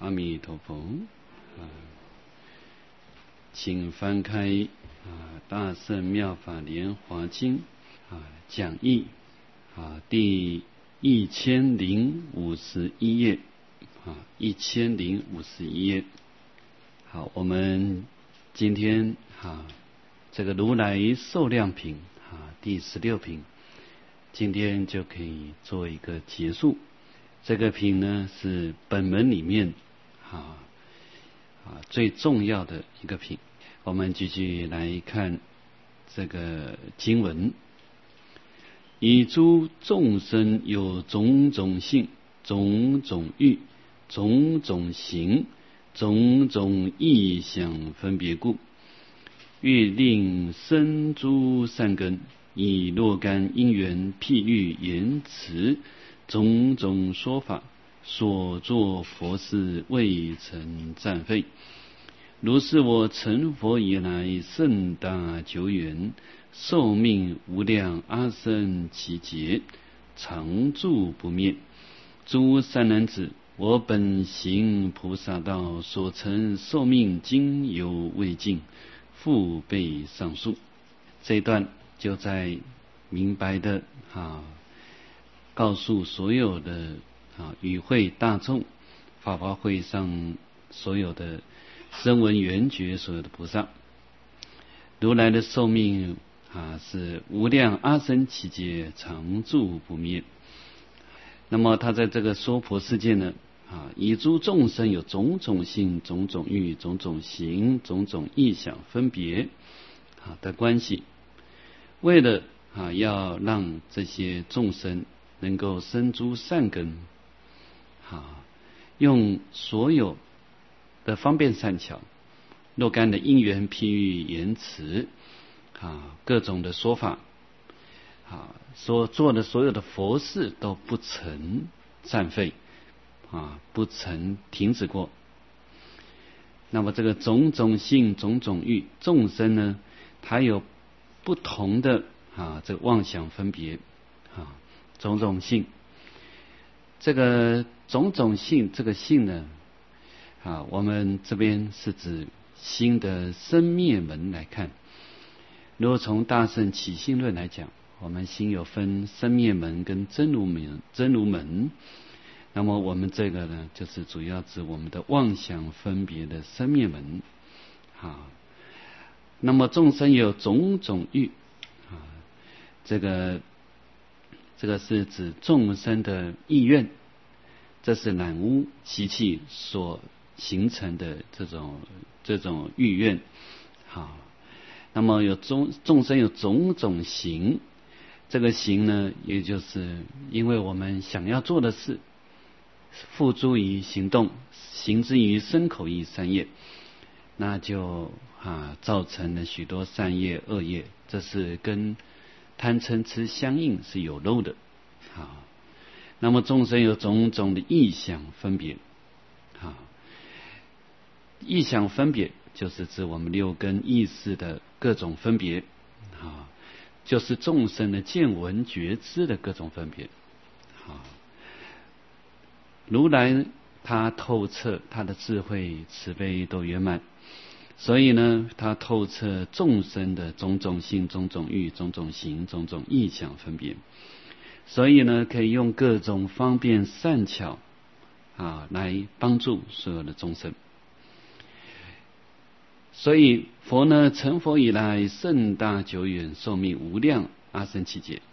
阿弥陀佛。请翻开大圣妙法莲华经讲义第1051页1051页。好，我们今天这个如来寿量品第16品，今天就可以做一个结束。这个品呢是本门里面最重要的一个品。我们继续来看这个经文：以诸众生有种种性、种种欲、种种行、种种意想分别故，欲令生诸善根，以若干因缘譬喻言辞，种种说法，所作佛事未曾暂废。如是我成佛以来，甚大久远，寿命无量阿僧祇劫，常住不灭。诸善男子，我本行菩萨道，所成寿命今犹未尽，复备上述。这一段就在明白的告诉所有的与会大众，法华会上所有的声闻缘觉所有的菩萨，如来的寿命是无量阿僧祇劫，常住不灭。那么他在这个娑婆世界呢以诸众生有种种性、种种欲、种种行、种种意想分别的关系，为了要让这些众生能够生诸善根，用所有的方便善巧、若干的因缘譬喻言辞各种的说法所做的所有的佛事都不曾暂废不曾停止过。那么这个种种性、种种欲，众生呢，它有不同的这个妄想分别种种性。这个种种性，这个性呢我们这边是指心的生灭门来看。如果从大乘起信论来讲，我们心有分生灭门跟真如门。那么我们这个呢，就是主要指我们的妄想分别的生灭门那么众生有种种欲这个是指众生的意愿，这是染污习气所形成的这种欲愿那么众生有种种行，这个行呢，也就是因为我们想要做的事付诸于行动，行之于身口意三业，那就造成了许多善业恶业，这是跟贪嗔痴相应，是有漏的那么众生有种种的意想分别意想分别就是指我们六根意识的各种分别就是众生的见闻觉知的各种分别如来他透彻，他的智慧慈悲都圆满，所以呢他透彻众生的种种性、种种欲、种种行、种种意想分别，所以呢可以用各种方便善巧来帮助所有的众生。所以佛呢成佛以来，甚大久远，寿命无量阿僧祇劫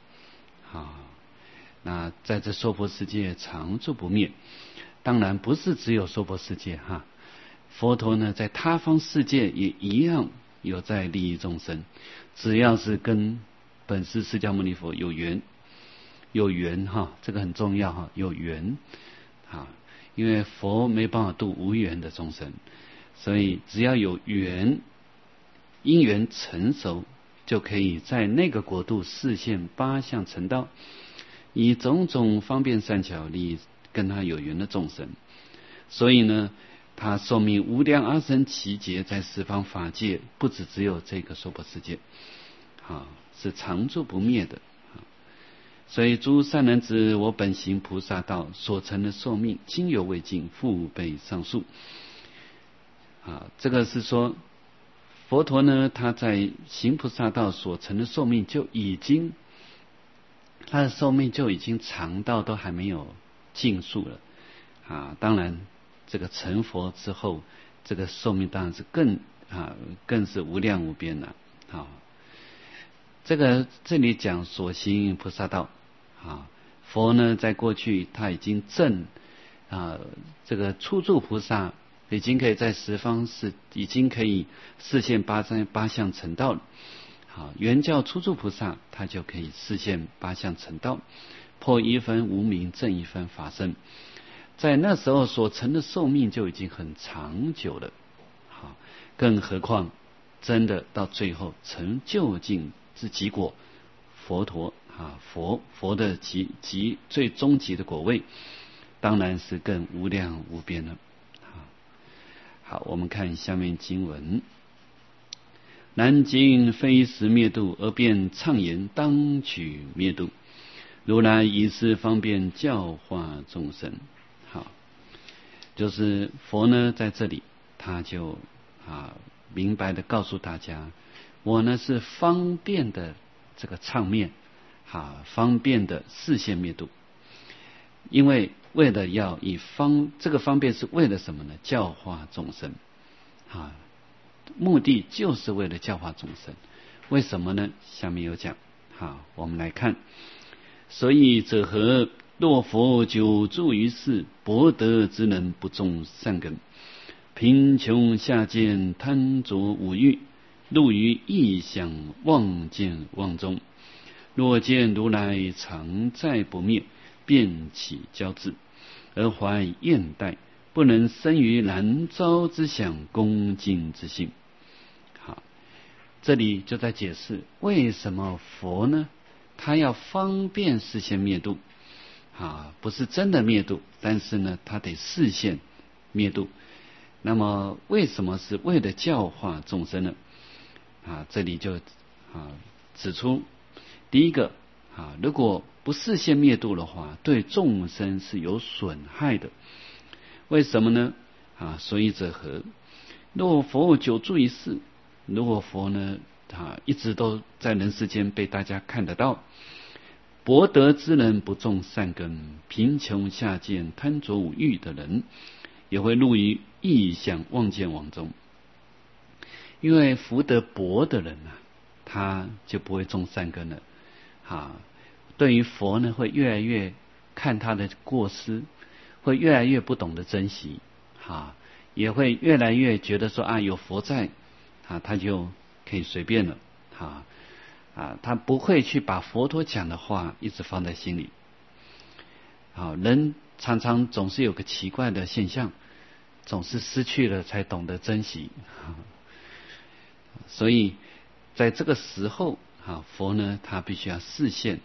那在这娑婆世界常住不灭。当然不是只有娑婆世界佛陀呢在他方世界也一样有在利益众生，只要是跟本师释迦牟尼佛有缘这个很重要有缘因为佛没办法度无缘的众生，所以只要有缘，因缘成熟，就可以在那个国度示现八相成道，以种种方便善巧利益跟他有缘的众生。所以呢他寿命无量阿僧祇劫，在十方法界不只有这个娑婆世界是常住不灭的所以诸善男子，我本行菩萨道所成的寿命，今犹未尽，复备上述。这个是说佛陀呢，他在行菩萨道所成的寿命就已经，他的寿命就已经长到都还没有尽数了当然这个成佛之后，这个寿命当然是更是无量无边了这里讲所行菩萨道佛呢在过去他已经证这个初住菩萨已经可以在十方已经可以示现八相成道了。原教初住菩萨他就可以示现八相成道，破一分无明，证一分法身。在那时候所成的寿命就已经很长久了更何况真的到最后成就近之极果，佛陀佛的最终极的果位，当然是更无量无边了。好，我们看下面经文：南经非时灭度，而便畅言当取灭度。如来以是方便教化众生。好，就是佛呢在这里他就明白的告诉大家，我呢是方便的这个畅灭方便的示现灭度。因为为了要这个方便是为了什么呢？教化众生目的就是为了教化众生。为什么呢？下面有讲我们来看。所以者何？若佛久住于世，博得之人不种善根，贫穷下贱，贪着五欲，入于异想妄见妄中。若见如来常在不灭，便起骄志，而怀厌怠，不能生于难招之想，恭敬之心。这里就在解释为什么佛呢他要方便示现灭度不是真的灭度，但是呢他得示现灭度。那么为什么是为了教化众生呢？这里就指出，第一个如果不示现灭度的话，对众生是有损害的。为什么呢？所以者何？若佛久住于世，如果佛呢一直都在人世间被大家看得到，博得之人不种善根，贫穷下贱贪着五欲的人，也会入于异想妄见网中。因为福德薄的人他就不会种善根了对于佛呢会越来越看他的过失，会越来越不懂得珍惜也会越来越觉得说有佛在他就可以随便了他不会去把佛陀讲的话一直放在心里人常常总是有个奇怪的现象，总是失去了才懂得珍惜所以在这个时候佛呢他必须要示现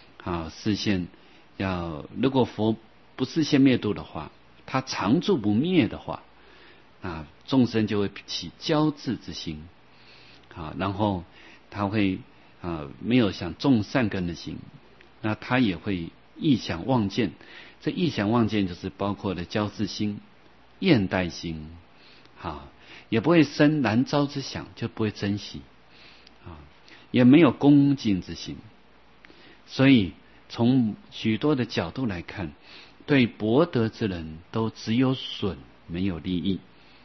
如果佛不示现灭度的话，他常住不灭的话众生就会起骄志之心然后他会没有想种善根的心，那他也会异想妄见。这异想妄见就是包括了骄志心、厌怠心也不会生难招之想，就不会珍惜也没有恭敬之心。所以从许多的角度来看，对博得之人都只有损没有利益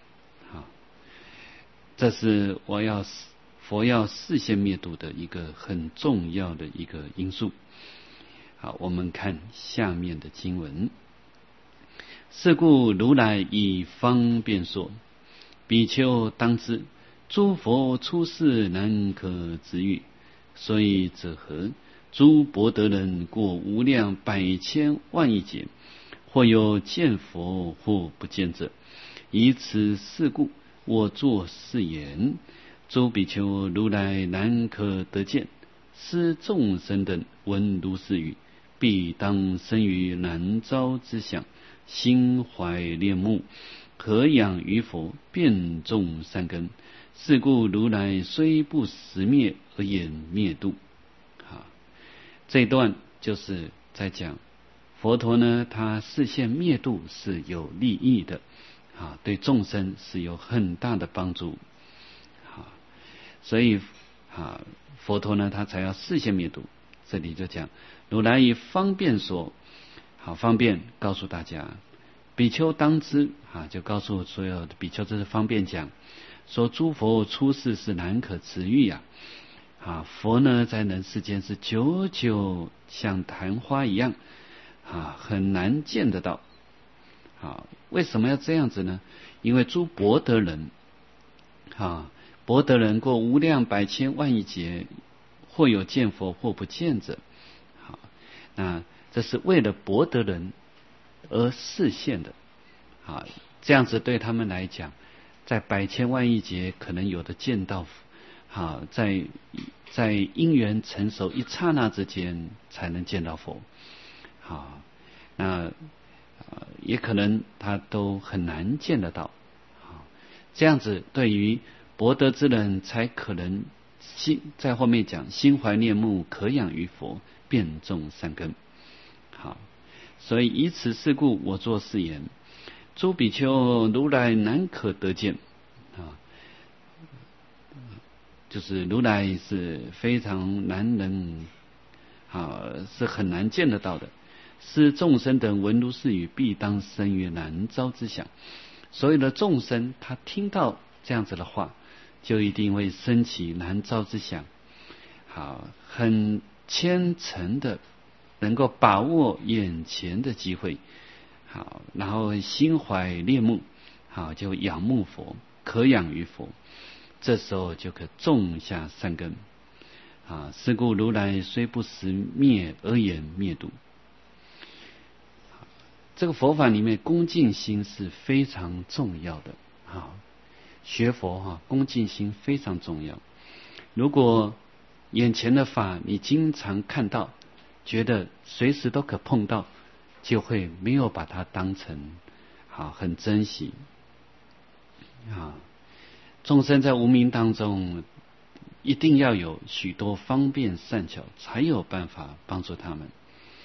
这是佛要示现灭度的一个很重要的一个因素。好，我们看下面的经文：是故如来以方便说，比丘当知，诸佛出世难可知喻。所以者何？诸博得人过无量百千万亿劫，或有见佛，或不见者。以此事故，我作是言：诸比丘，如来难可得见，斯众生等闻如是语，必当生于难招之想，心怀恋慕，何养于佛，便种善根。是故如来虽不实灭，而言灭度。这一段就是在讲佛陀呢，他示现灭度是有利益的对众生是有很大的帮助所以佛陀呢，他才要示现灭度。这里就讲如来以方便说，方便告诉大家，比丘当知就告诉所有的比丘，这是方便讲说，诸佛出世是难可持遇佛呢在人世间是久久像昙花一样很难见得到为什么要这样子呢？因为诸博得人博得人过无量百千万亿劫，或有见佛，或不见者那这是为了博得人而示现的这样子对他们来讲，在百千万亿劫可能有的见到在因缘成熟一刹那之间才能见到佛那也可能他都很难见得到这样子对于博得之人才可能在后面讲心怀念慕，可养于佛，遍种善根所以以此事故，我作是言：诸比丘，如来难可得见就是如来是非常难能是很难见得到的。是众生等闻如是语，必当生于难遭之想。所有的众生，他听到这样子的话，就一定会生起难遭之想。很虔诚的能够把握眼前的机会，然后心怀恋慕，就仰慕佛，可养于佛，这时候就可种下善根是故如来虽不实灭而言灭度。这个佛法里面恭敬心是非常重要的学佛恭敬心非常重要。如果眼前的法你经常看到，觉得随时都可碰到，就会没有把它当成很珍惜众生在无明当中，一定要有许多方便善巧，才有办法帮助他们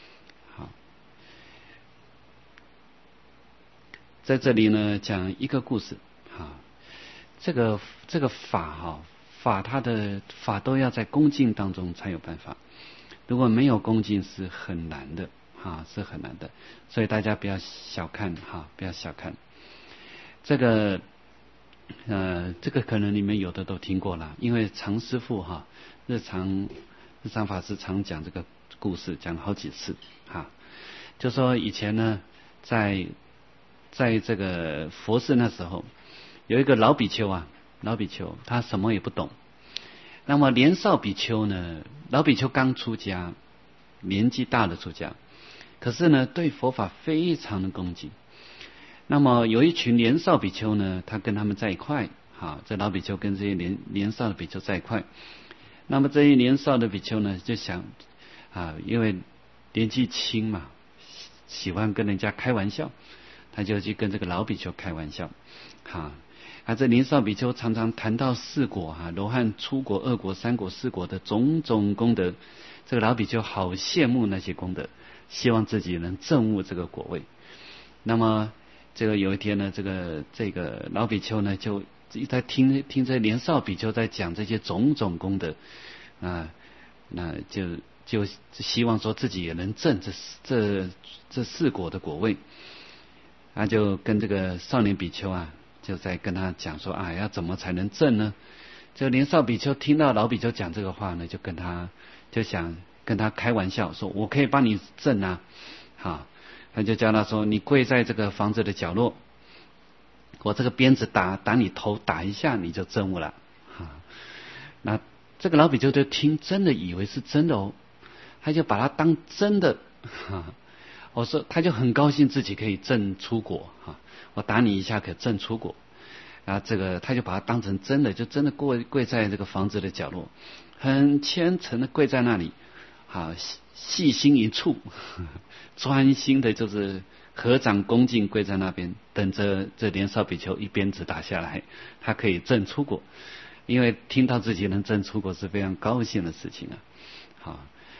在这里呢，讲一个故事这个法它的法都要在恭敬当中才有办法，如果没有恭敬是很难的是很难的。所以大家不要小看不要小看这个这个可能你们有的都听过了，因为常师父日常法师常讲这个故事，讲了好几次就说以前呢，在这个佛寺那时候，有一个老比丘老比丘他什么也不懂。那么年少比丘呢，老比丘刚出家，年纪大的出家，可是呢对佛法非常的恭敬。那么有一群年少比丘呢，他跟他们在一块这老比丘跟这些年少的比丘在一块。那么这些年少的比丘呢，就想因为年纪轻嘛，喜欢跟人家开玩笑，他就去跟这个老比丘开玩笑这年少比丘常常谈到四果罗汉出国、二果、三果、四果的种种功德，这个老比丘好羡慕那些功德，希望自己能证悟这个果位。那么这个有一天呢，这个老比丘呢，就在听这年少比丘在讲这些种种功德那就希望说自己也能证这四果的果位。他就跟这个少年比丘就在跟他讲说要怎么才能证呢？这个年少比丘听到老比丘讲这个话呢，就想跟他开玩笑说，我可以帮你证他就叫他说，你跪在这个房子的角落，我这个鞭子打你头打一下，你就证悟了那这个老比丘就听真的以为是真的他就把它当真的我说他就很高兴自己可以证出果我打你一下可证出果。然后这个他就把它当成真的，就真的跪在这个房子的角落，很虔诚的跪在那里细心一处专心的就是合掌恭敬跪在那边，等着这年少比丘一鞭子打下来，他可以证出果。因为听到自己能证出果是非常高兴的事情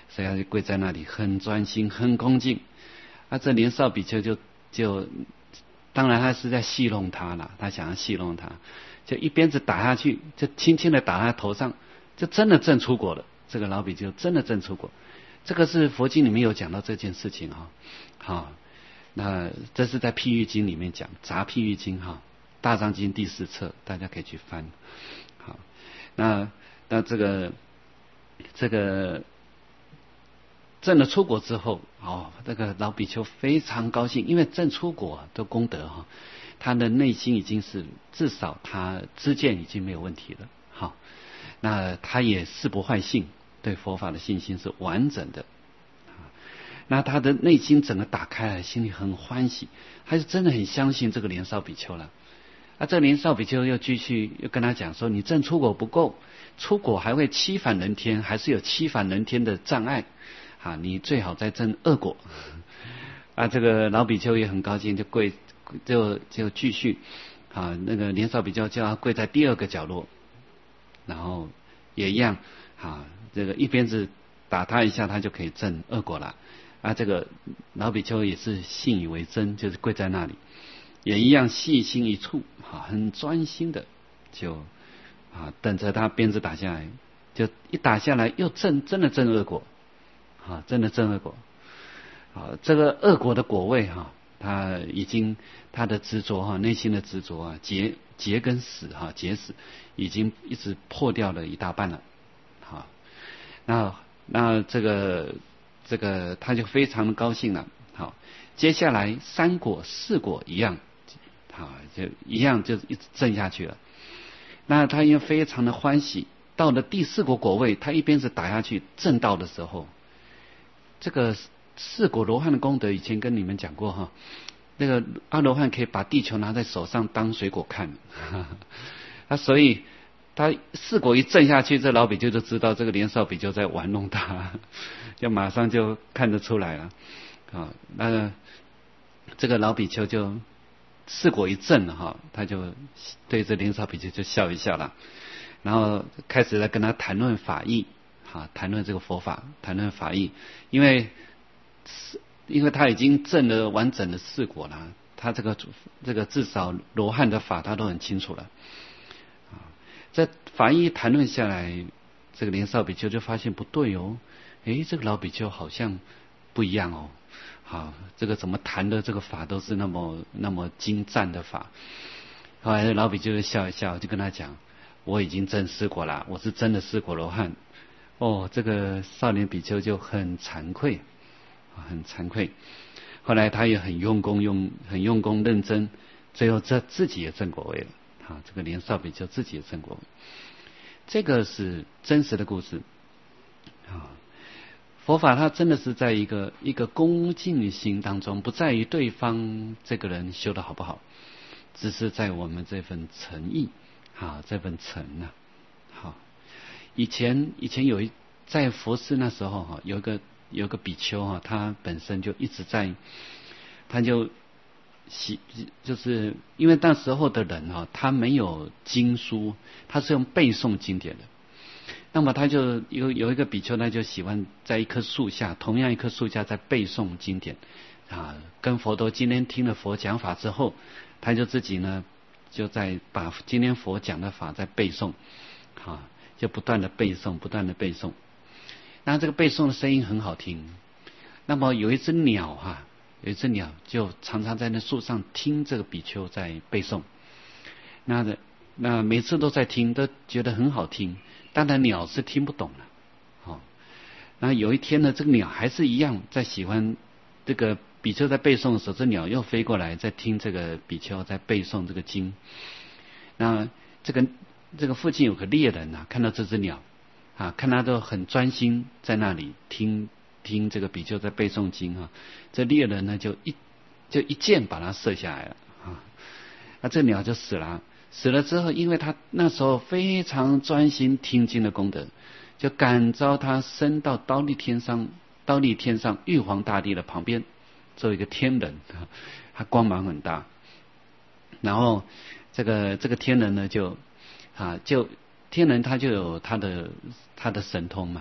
所以他就跪在那里，很专心，很恭敬。这莲少比丘就当然他是在戏弄他了，他想要戏弄他，就一鞭子打下去，就轻轻的打他头上，就真的证出果了。这个老比丘真的证出果，这个是佛经里面有讲到这件事情哈。好，那这是在譬喻经里面讲，杂譬喻经哈，大藏经第4册，大家可以去翻。好，那这个证了出果之后，这个老比丘非常高兴，因为证出果的功德哈，他的内心已经是至少他知见已经没有问题了。好，那他也誓不坏信，对佛法的信心是完整的。那他的内心整个打开来，心里很欢喜，他是真的很相信这个莲少比丘了。这莲少比丘又继续又跟他讲说，你证出果不够，出果还会七返人天，还是有七返人天的障碍你最好再证2果。这个老比丘也很高兴，就继续那个莲少比丘叫他跪在第2个角落，然后也一样这个一鞭子打他一下，他就可以证2果了。这个老比丘也是信以为真，就是跪在那里，也一样细心一处很专心的就等着他鞭子打下来，就一打下来又真的证2果真的证2果。这个2果的果位他已经他的执着内心的执着结跟死结死已经一直破掉了一大半了。那这个他就非常的高兴了。好，接下来3果4果一样就一样就一直证下去了。那他因为非常的欢喜，到了第4果果位，他一鞭子打下去证到的时候，这个4果罗汉的功德以前跟你们讲过那个阿罗汉可以把地球拿在手上当水果看所以他4果一证下去，这老比丘就知道这个莲少比丘在玩弄他，就马上就看得出来了。那这个老比丘就4果一证他就对这莲少比丘就笑一笑了，然后开始来跟他谈论法义谈论这个佛法，谈论法义，因为他已经证了完整的4果了，他这个至少罗汉的法他都很清楚了。这法义谈论下来，这个莲少比丘就发现不对这个老比丘好像不一样这个怎么谈的这个法都是那么精湛的法。后来老比丘就笑一笑，就跟他讲，我已经证4果了，我是真的4果罗汉。这个少年比丘就很惭愧，很惭愧。后来他也很用功认真，最后自己也证果位了。这个莲少比丘自己也证果位，这个是真实的故事。佛法它真的是在一个恭敬心当中，不在于对方这个人修得好不好，只是在我们这份诚意这份诚以前在佛寺那时候有一个比丘他本身就一直在，他就是因为那时候的人他没有经书，他是用背诵经典的。那么他就有一个比丘，他就喜欢在一棵树下，同样一棵树下在背诵经典跟佛陀今天听了佛讲法之后，他就自己呢就在把今天佛讲的法在背诵就不断的背诵。那这个背诵的声音很好听。那么有一只鸟就常常在那树上听这个比丘在背诵。那每次都在听，都觉得很好听。当然鸟是听不懂了。那有一天呢，这个鸟还是一样在喜欢这个比丘在背诵的时候，这鸟又飞过来在听这个比丘在背诵这个经。那这个附近有个猎人看到这只鸟看他都很专心在那里听这个比丘在背诵经这猎人呢就一箭把它射下来了那这鸟就死了。死了之后，因为他那时候非常专心听经的功德，就感召他升到忉利天上玉皇大帝的旁边做一个天人他光芒很大。然后这个天人呢就天人他就有他的神通嘛，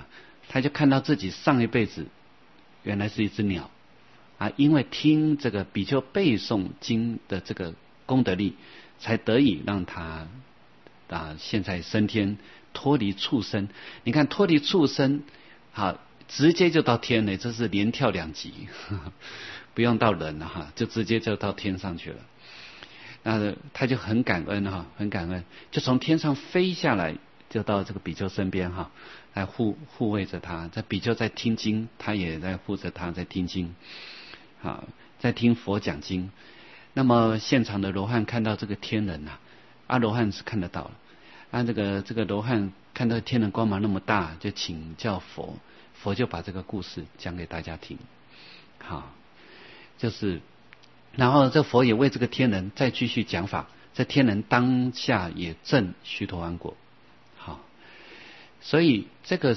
他就看到自己上一辈子原来是一只鸟啊，因为听这个比丘背诵经的这个功德力，才得以让他现在升天，脱离畜生。你看脱离畜生，好，直接就到天了，这是连跳2级，不用到人了哈，就直接就到天上去了。那他就很感恩哈，很感恩，就从天上飞下来，就到这个比丘身边哈，来护卫着他。这比丘在听经，他也在护着他，在听经，好，在听佛讲经。那么现场的罗汉看到这个天人呐，阿罗汉是看得到了，这个罗汉看到天人光芒那么大，就请教佛，佛就把这个故事讲给大家听。好，就是然后这佛也为这个天人再继续讲法，这天人当下也证须陀洹果。好，所以这个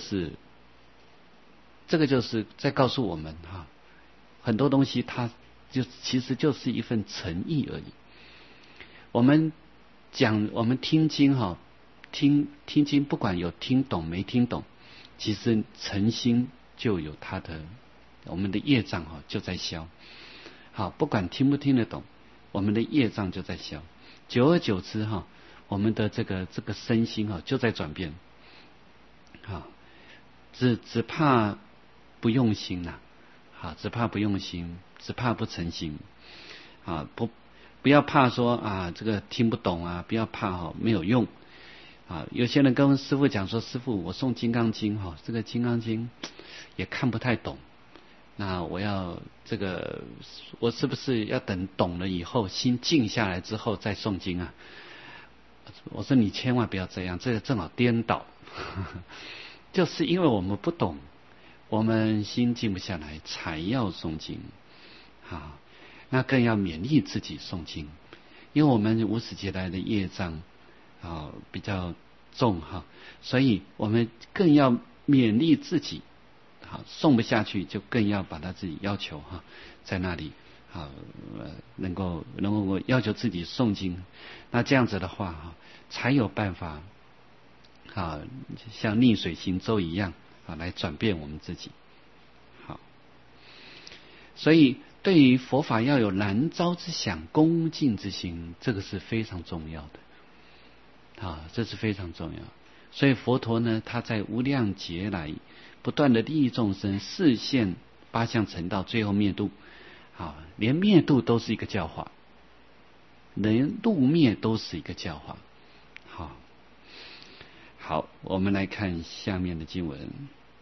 就是在告诉我们哈，很多东西它就其实就是一份诚意而已。我们听经哈，听经不管有听懂没听懂，其实诚心就有它的，我们的业障哈就在消。好，不管听不听得懂，我们的业障就在消。久而久之哈，我们的这个身心哈就在转变。好，只怕不用心呐，好，只怕不用心，只怕不诚心。啊，不要怕说啊这个听不懂啊，不要怕哈没有用。啊，有些人跟师父讲说，师父我诵金刚经哈，这个金刚经也看不太懂。那我是不是要等懂了以后，心静下来之后再诵经啊？我说你千万不要这样，这个正好颠倒。就是因为我们不懂，我们心静不下来，才要诵经。好，那更要勉励自己诵经，因为我们无始劫来的业障比较重哈，所以我们更要勉励自己。好，诵不下去就更要把他自己要求哈，在那里好能够要求自己诵经，那这样子的话哈，才有办法像逆水行舟一样来转变我们自己。好，所以对于佛法要有燃招之想、恭敬之心，这个是非常重要的。这是非常重要。所以佛陀呢，他在无量劫来不断的利益众生，示现八相成道，最后灭度。连灭度都是一个教化，连度灭都是一个教化。好，我们来看下面的经文。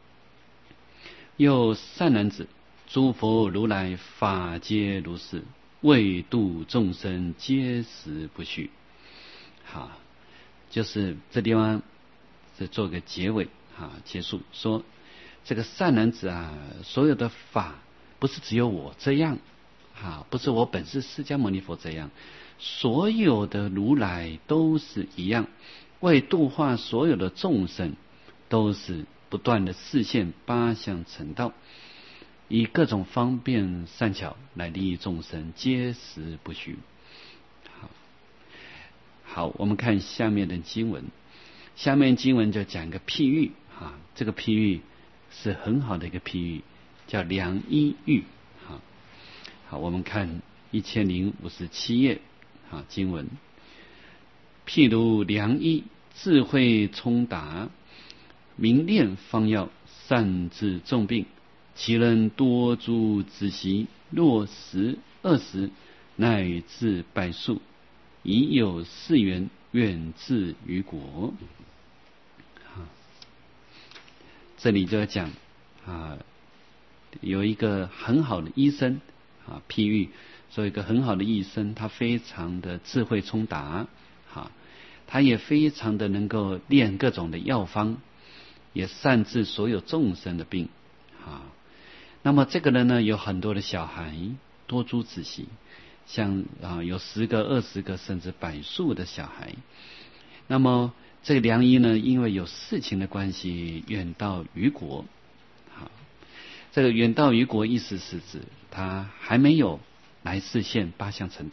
又善男子，诸佛如来法皆如是，为度众生，皆实不虚。好，就是这地方是做个结尾结束说，这个善男子所有的法不是只有我这样不是我本是释迦牟尼佛这样，所有的如来都是一样，为度化所有的众生，都是不断的示现八相成道，以各种方便善巧来利益众生，皆实不虚。好，我们看下面的经文。下面经文就讲一个譬喻这个譬喻是很好的一个譬喻，叫良医喻。好，我们看1057页经文。譬如良医，智慧充达，明练方药，善治重病，其人多诸子习，若10、20，乃至百数，已有4缘，远至于国。这里就要讲有一个很好的医生譬喻说一个很好的医生，他非常的智慧充达他也非常的能够炼各种的药方，也善治所有众生的病那么这个人呢，有很多的小孩，多诸子习，像有10个、20个，甚至百数的小孩。那么这个良医呢，因为有事情的关系，远到于国。这个远到于国意思是指他还没有来示现八相成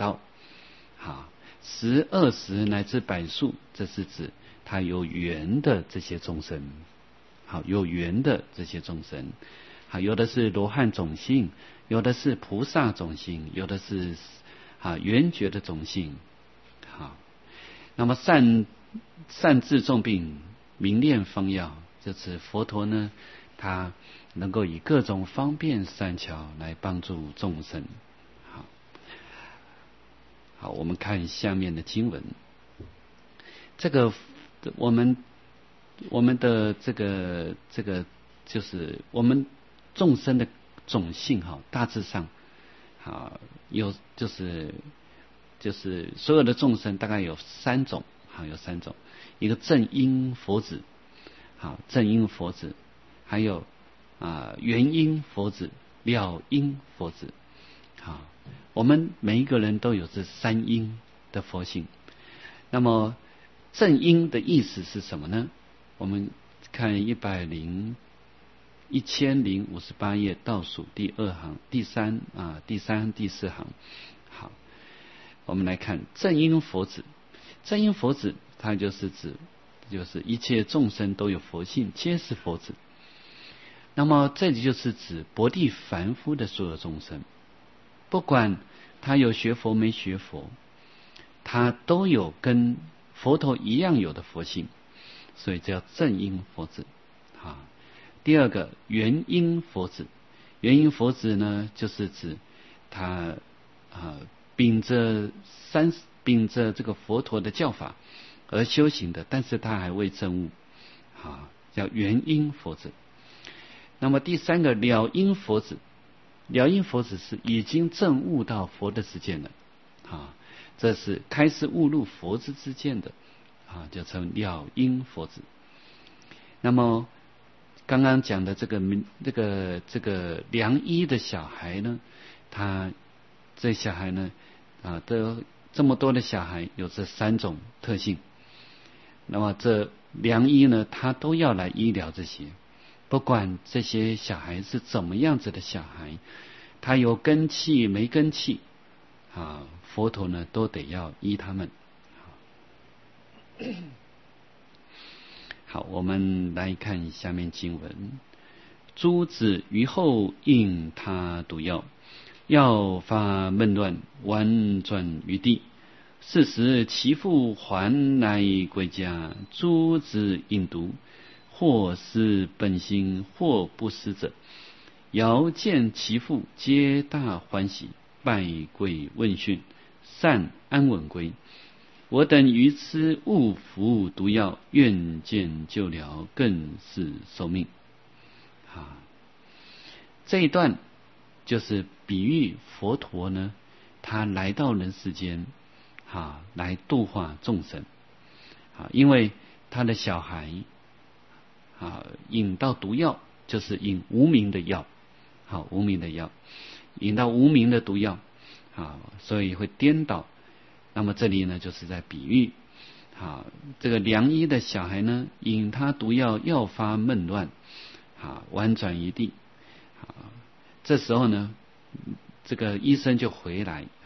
道。10、20乃至百数，这是指他有缘的这些众生。 好，有缘的这些众生，好，有的是罗汉种性，有的是菩萨种性，有的是圆觉的种性。好，那么善治众病，明练方药，就是佛陀呢，他能够以各种方便善巧来帮助众生。好，我们看下面的经文。这个我们的这个就是我们众生的种性大致上有就是所有的众生大概有三种，一个正因佛子，正因佛子，还有原因佛子、了因佛子。我们每一个人都有这三因的佛性。那么正因的意思是什么呢？我们看1058页倒数第二行第三第四行。好，我们来看正因佛子。正因佛子它就是指一切众生都有佛性，皆是佛子。那么这里就是指薄地凡夫的所有众生，不管他有学佛没学佛，他都有跟佛陀一样有的佛性，所以叫正因佛子。第二个原因佛子，原因佛子呢，就是指他秉着这个佛陀的教法而修行的，但是他还未证悟，叫原因佛子。那么第三个了因佛子，了因佛子是已经证悟到佛的知见了，这是开示悟入佛之知见的，就称了因佛子。那么刚刚讲的这个良医的小孩呢，这小孩呢都这么多的小孩有这三种特性。那么这良医呢，他都要来医疗这些，不管这些小孩是怎么样子的小孩，他有根器没根器佛陀呢都得要医他们。好，我们来看下面经文。诸子于后应他毒药，药发闷乱，婉转于地。是时其父还来归家，诸子应毒，或失本心，或不失者。遥见其父，皆大欢喜，拜跪问讯，善安稳归。我等于吃误服毒药，愿见救疗，更是寿命。这一段就是比喻佛陀呢，他来到人世间来度化众生。因为他的小孩引到毒药，就是引无名的药，无名的药引到无名的毒药，所以会颠倒。那么这里呢，就是在比喻这个良医的小孩呢，引他毒药，药发闷乱，婉转于地。这时候呢，这个医生就回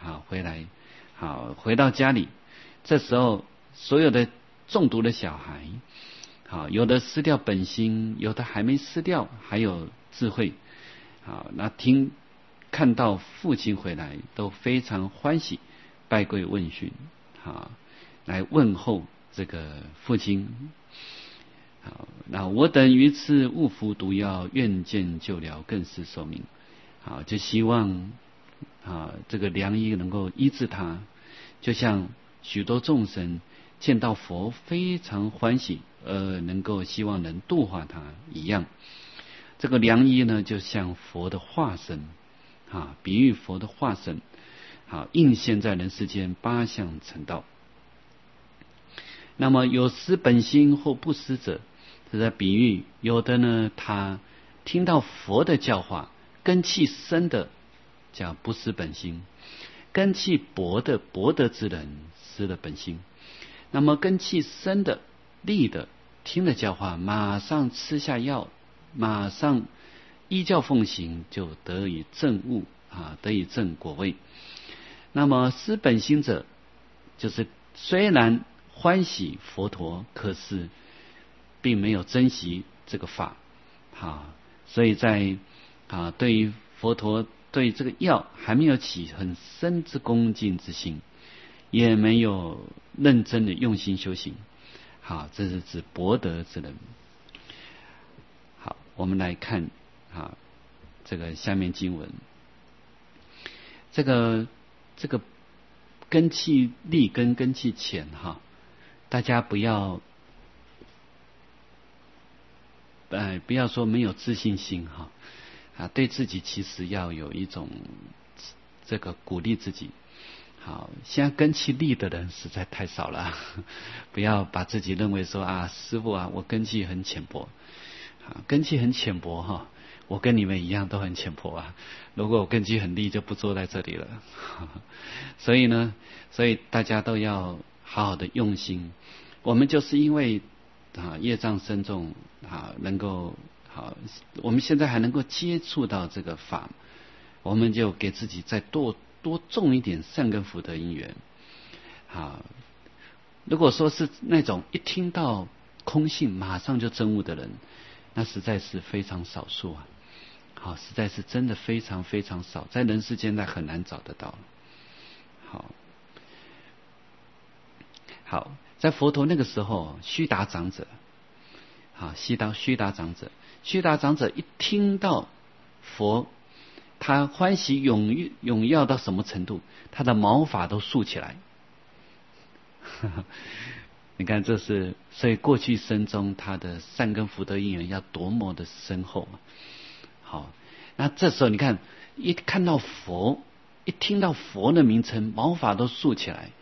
到家里。这时候所有的中毒的小孩，有的失掉本心，有的还没失掉，还有智慧。那看到父亲回来，都非常欢喜，拜跪问讯，来问候这个父亲。那我等于此误服毒药，愿见救疗，更是寿命。就希望这个良医能够医治他，就像许多众生见到佛非常欢喜，能够希望能度化他一样。这个良医呢，就像佛的化身，比喻佛的化身，应现在人世间八相成道。那么有失本心或不失者，是在比喻有的呢，他听到佛的教化，根器深的叫不失本心，根器薄德之人失了本心。那么根器深的利的听了教化，马上吃下药，马上依教奉行，就得以证悟，得以证果位。那么失本心者，就是虽然欢喜佛陀，可是并没有珍惜这个法。所以在对于佛陀对这个药还没有起很深之恭敬之心，也没有认真的用心修行。这是指薄德之人。好，我们来看这个下面经文，这个根器利跟根器浅大家不要说没有自信心对自己其实要有一种这个鼓励自己。现在根器利的人实在太少了，不要把自己认为说师父我根器很浅薄。根器很浅薄我跟你们一样都很浅薄如果我根器很利就不坐在这里了。所以大家都要好好的用心。我们就是因为业障深重能够我们现在还能够接触到这个法，我们就给自己再多种一点善根福德因缘。如果说是那种一听到空性马上就证悟的人，那实在是非常少数实在是真的非常非常少，在人世间很难找得到。好，在佛陀那个时候，须达长者须达长者一听到佛，他欢喜踊跃到什么程度，他的毛发都竖起来。你看，所以过去生中他的善根福德因缘要多么的深厚。那这时候你看，一看到佛，一听到佛的名称，毛发都竖起来。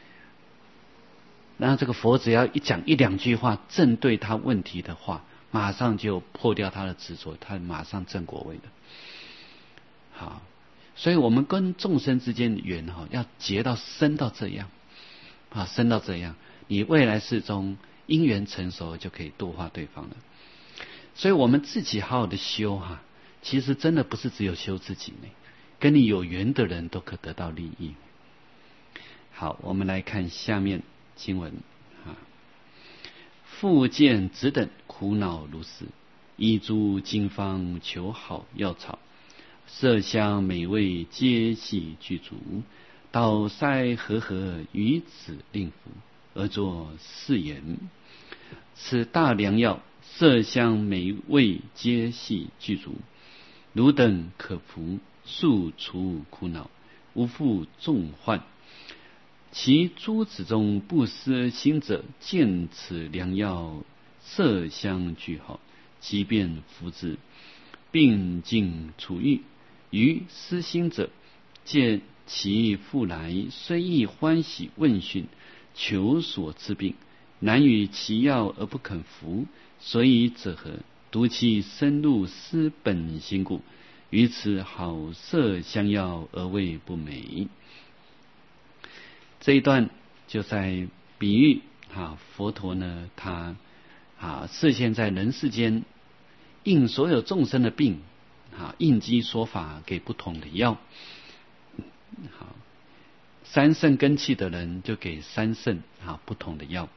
然后这个佛只要一讲一两句话正对他问题的话，马上就破掉他的执着，他马上证果位的。所以我们跟众生之间的缘要结到深到这样深到这样，你未来世中因缘成熟就可以度化对方了。所以我们自己好好的修其实真的不是只有修自己呢，跟你有缘的人都可得到利益。好，我们来看下面经文复见只等苦恼如是，依诸经方求好药草，色香美味皆悉具足，导塞和合于子令服，而作是言：此大良药，色香美味皆悉具足，汝等可服，速除苦恼，无复众患。其诸子中不思心者，见此良药，色香俱好，即便服之，病尽除愈。于思心者，见其复来，虽亦欢喜问讯，求所治病，难与其药而不肯服，所以者何？独其深入思本心故，于此好色香药而谓不美。这一段就在比喻佛陀呢，他示现在人世间，应所有众生的病应机说法给不同的药。三圣根器的人就给三圣不同的药。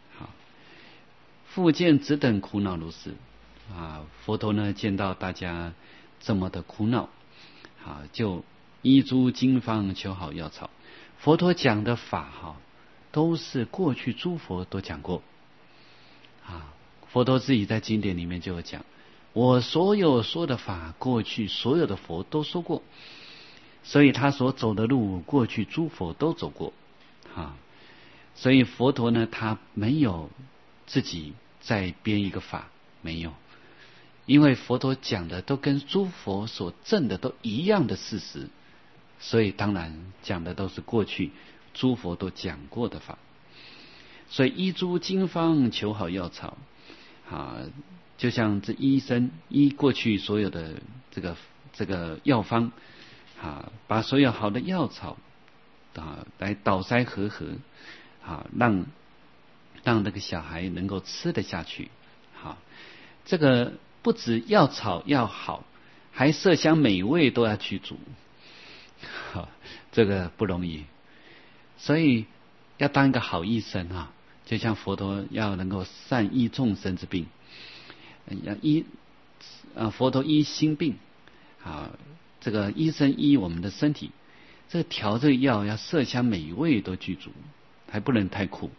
复见只等苦恼如是佛陀呢见到大家这么的苦恼就依诸经方求好药草。佛陀讲的法都是过去诸佛都讲过佛陀自己在经典里面就有讲，我所有说的法，过去所有的佛都说过，所以他所走的路，过去诸佛都走过所以佛陀呢，他没有自己再编一个法，没有，因为佛陀讲的都跟诸佛所证的都一样的事实，所以当然讲的都是过去诸佛都讲过的法。所以依诸经方求好药草就像这医生依过去所有的这个药方把所有好的药草来导塞和合让那个小孩能够吃得下去。这个不止药草要好，还色香美味都要去煮这个不容易。所以要当一个好医生就像佛陀要能够善医众生之病， 佛陀医心病，这个医生医我们的身体，这调这个药要色香美味都具足，还不能太苦。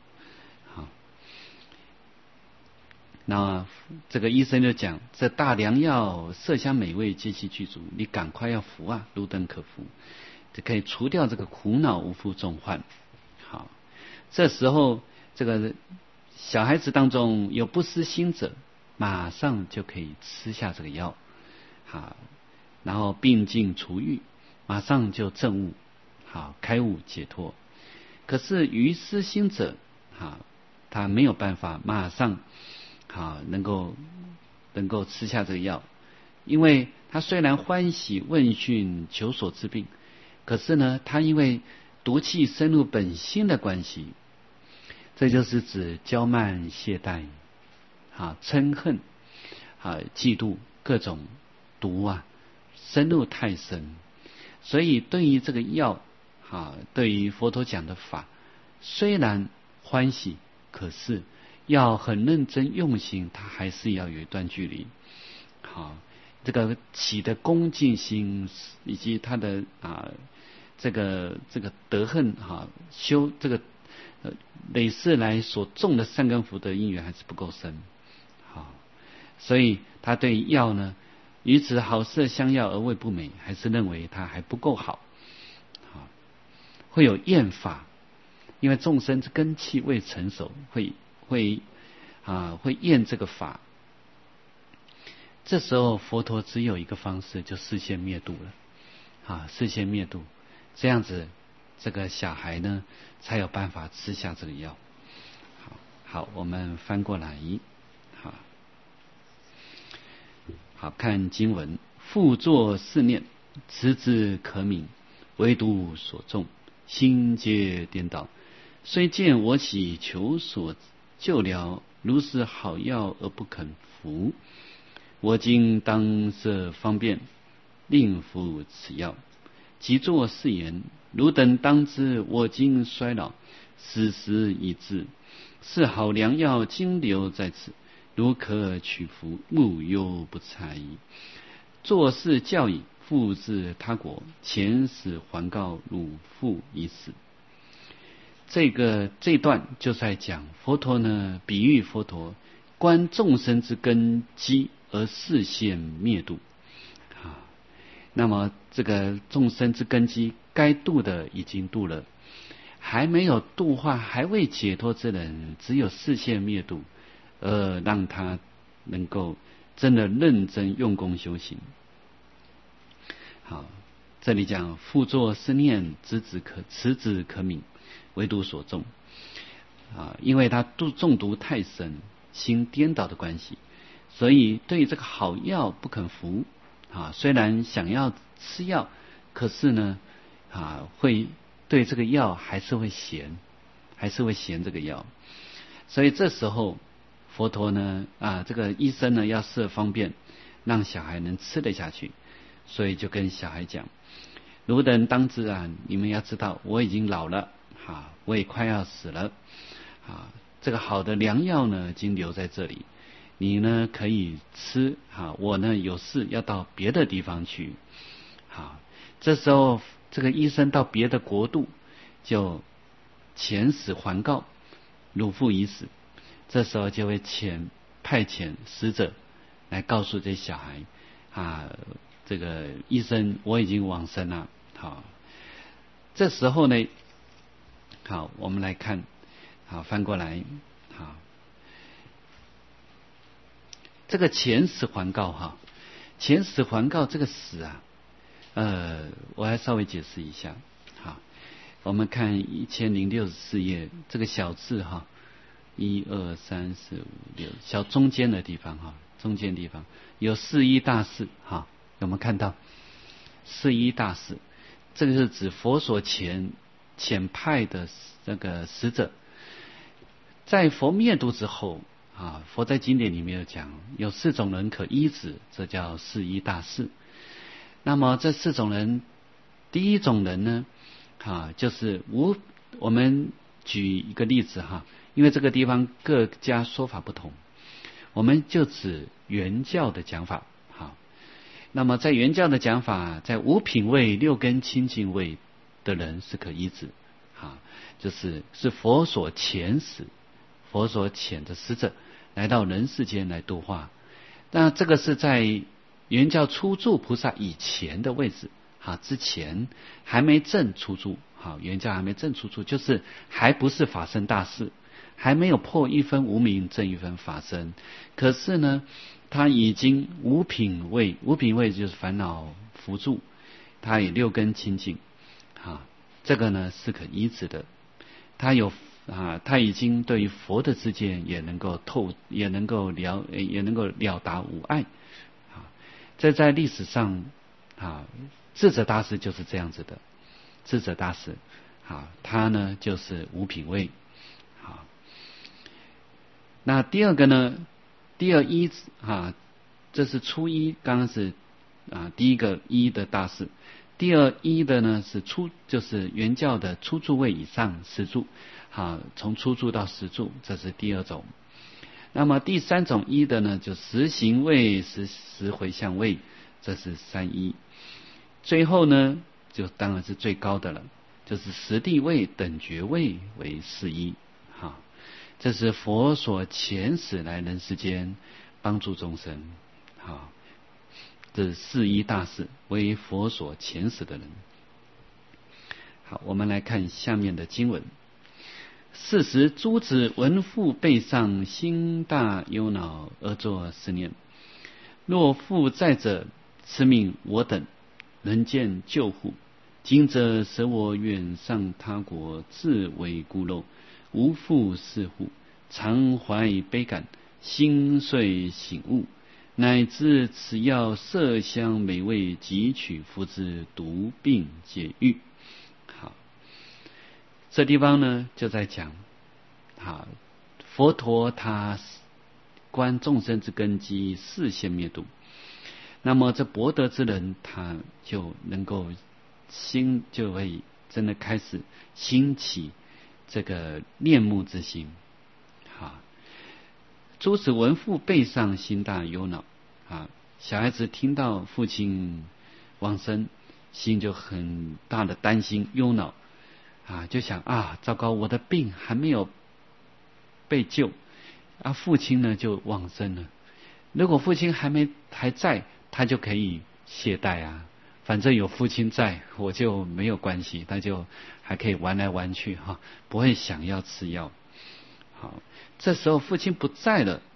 那这个医生就讲，这大良药色香美味皆其具足，你赶快要服啊，如等可服，就可以除掉这个苦恼无负重患。好，这时候这个小孩子当中有不失心者，马上就可以吃下这个药，然后病尽除愈，马上就证悟，开悟解脱。可是于失心者，他没有办法马上能够吃下这个药，因为他虽然欢喜问讯求所治病，可是呢，他因为毒气深入本心的关系，这就是指骄慢懈怠嗔恨嫉妒各种毒深入太深，所以对于这个药对于佛陀讲的法，虽然欢喜，可是要很认真用心，他还是要有一段距离。这个起的恭敬心以及他的这个德恨修这个累世来所种的善根福德因缘还是不够深。所以他对药呢，于此好色香药而味不美，还是认为它还不够好，会有厌法，因为众生之根器未成熟，会厌这个法。这时候佛陀只有一个方式，就示现灭度了，示现灭度，这样子这个小孩呢才有办法吃下这个药。好，我们翻过来，好看经文，复作是念，持之可悯，唯独所种，心皆颠倒。虽见我喜求所救疗，如是好药而不肯服。我今当设方便，令服此药。即作是言：汝等当知，我今衰老，死时已至，是好良药今留在此，如可取服，勿忧不猜。作是教矣，复至他国，前使还告汝复已死。这段就在讲佛陀呢，比喻佛陀观众生之根基而示现灭度。那么这个众生之根基该度的已经度了，还没有度化还未解脱之人，只有示现灭度，让他能够真的认真用功修行。好，这里讲复作是念，持之可悯，唯独所种。因为他中毒太深，心颠倒的关系，所以对这个好药不肯服。虽然想要吃药，可是呢会对这个药还是会嫌这个药。所以这时候佛陀呢这个医生呢要设方便，让小孩能吃得下去，所以就跟小孩讲：汝等当知你们要知道，我已经老了，我也快要死了，这个好的良药呢已经留在这里，你呢可以吃，我呢有事要到别的地方去。这时候这个医生到别的国度，就遣使还告，汝复已死。这时候就会派遣使者来告诉这小孩这个医生我已经往生了。这时候呢，我们来看，翻过来，这个遣使还告，遣使还告这个使我还稍微解释一下。我们看1064页这个小字1、2、3、4、5、6，小中间的地方中间地方有四依大士有没有看到？四依大士，这个是指佛所遣派的那个使者，在佛灭度之后佛在经典里面有讲，有4种人可依止，这叫四依大士。那么这4种人，第一种人呢就是我们举一个例子因为这个地方各家说法不同，我们就指原教的讲法。好，那么在原教的讲法，在五品位、六根清净位的人是可医治。就是佛所遣使，佛所遣的使者来到人世间来度化。那这个是在原教初住菩萨以前的位置，之前还没证初住，原教还没证初住，就是还不是法身大士，还没有破一分无明证一分法身。可是呢，他已经五品位，五品位就是烦恼伏住，他也六根清净，这个呢是可医治的。他已经对于佛的知见也能够也能够了达无碍。这在历史上智者大师就是这样子的。智者大师他呢就是五品位。那第二个呢，第二一这是初一，刚刚是第一个一的大士。第二一的呢是就是原教的初住位以上十住，从初住到十住，这是第二种。那么第三种一的呢，就十行位、十回向位，这是三一。最后呢，就当然是最高的了，就是十地位、等觉位为四一。这是佛所遣使来人世间帮助众生。这是四一大士，为佛所遣使的人。好，我们来看下面的经文。是时诸子闻父背上，心大忧恼，而作是念：若父在者，此命我等，人间救护。今则舍我远上他国，自为孤陋，无父是护，常怀悲感，心遂醒悟，乃知此药色香美味，汲取服之，毒病解愈。好，这地方呢就在讲，佛陀他观众生之根基，示现灭度。那么这博得之人，他就能够就会真的开始兴起这个恋慕之心。诸子闻父背上，心大忧恼。小孩子听到父亲往生，心就很大的担心忧恼，就想糟糕，我的病还没有被救，父亲呢就往生了。如果父亲还在，他就可以懈怠反正有父亲在，我就没有关系，他就还可以玩来玩去不会想要吃药。好，这时候父亲不在了，